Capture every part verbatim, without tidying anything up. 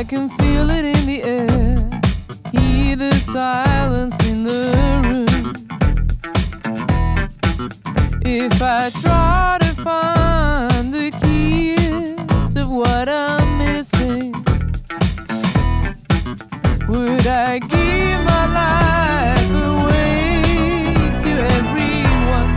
I can feel it in the air, hear the silence in the room. If I try to find the keys of what I'm missing, would I give my life away to everyone?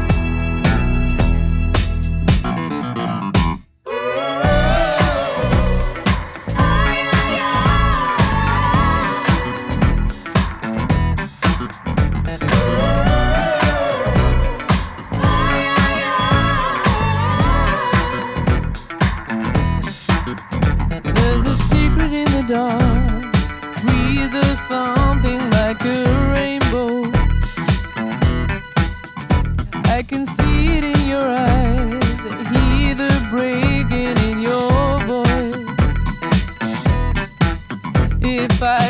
There's a secret in the dark, breeze or something like a rainbow. I can see it in your eyes, hear the breaking in your voice. If I